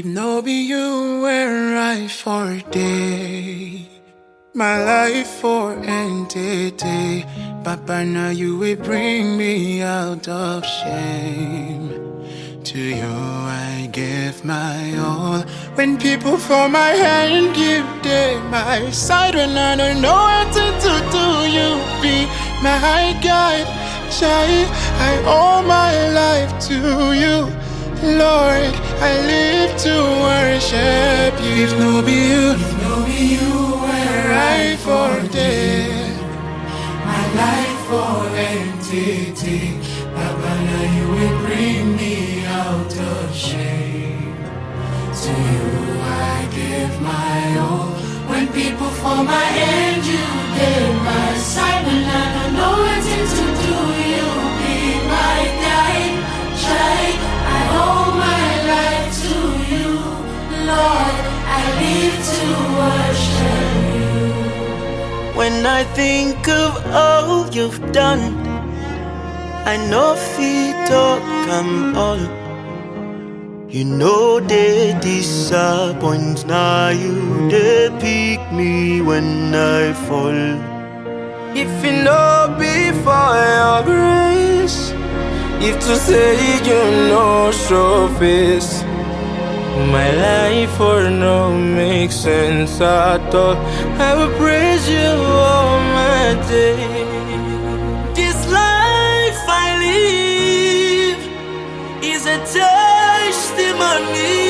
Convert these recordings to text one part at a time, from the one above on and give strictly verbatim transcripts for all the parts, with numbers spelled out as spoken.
If no be you, where I for day, my life for entity. Papa, now you will bring me out of shame. To you I give my all. When people for my hand give them my side, when I don't know what to do, do you be my guide? Child, I owe my life to you, Lord. I live to worship you. If no be you, if no be you, where I for dead, my life for entity. Papa, now you will bring me out of shame. To you I give my all. When people for my hand, you give my side. When I don't know what to do, you be my guide. Child, I owe my life to you, Lord. I live to worship you. When I think of all you've done, I know feet talk I'm all. You know they disappoint, now you they pick me when I fall. If you know before your grace, if to say you know show face, my life for no make sense at all. I will praise you all my days. This life I live is a testimony.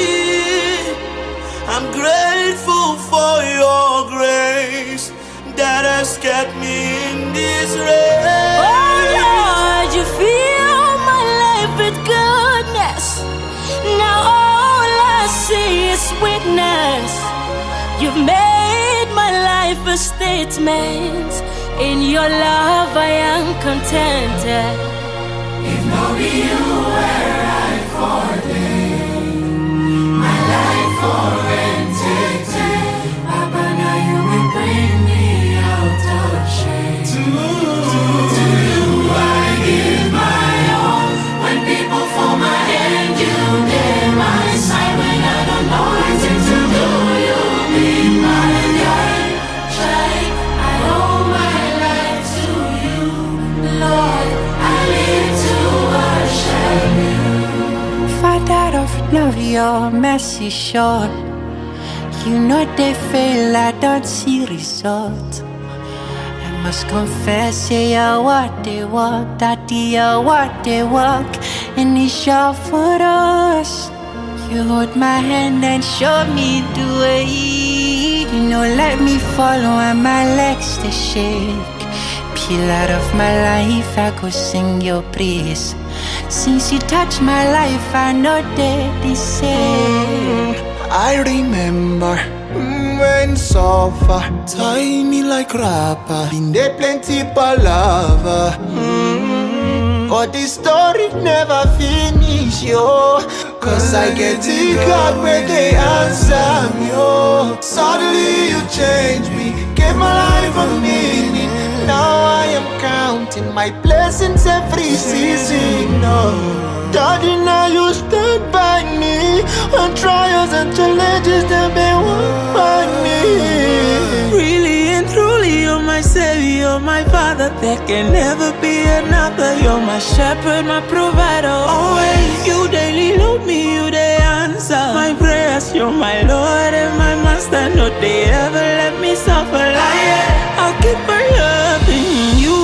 I'm grateful for your grace that has kept me in this race. Oh Lord, you fill my life with goodness. Now all I see is witness. You've made my life a statement. In your love I am contented. If no be you, where I for day, my life for entity. Papa, now you will bring me out of shame. To, to you I give my all. When people for my hand, you give my side. When I don't know what to do, you be my guide. Child, I owe my life to you, Lord. I live to worship you. Father of love, your mercy short. You know they fail, I don't see result. I must confess, yeah, you're what they walk, daddy, you're what they walk, and it's sure for us. You hold my hand and show me the way. You know, let me follow and my legs they shake. Pillar of my life, I go sing your praise. Since you touched my life, I know that they say. I remember mm, when suffer tie me like rapper. Been there plenty palava. Mm, but the story never finish, yo. Cause I get to God where they answer me, yo. Suddenly you change me, gave my life a meaning. Now I am counting my blessings every season, no. Daddy, now you stand by me when trials and challenges them be one by me. Really and truly, you're my savior, my father. There can never be another. You're my shepherd, my provider. Always, you daily love me, you they answer my prayers. You're my Lord and my master. No, they ever let me suffer like that. I'll keep on loving you,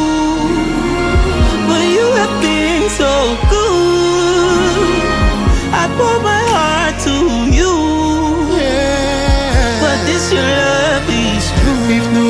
but you have been so good. I pour my heart to you, Yeah. but this your love is true. If no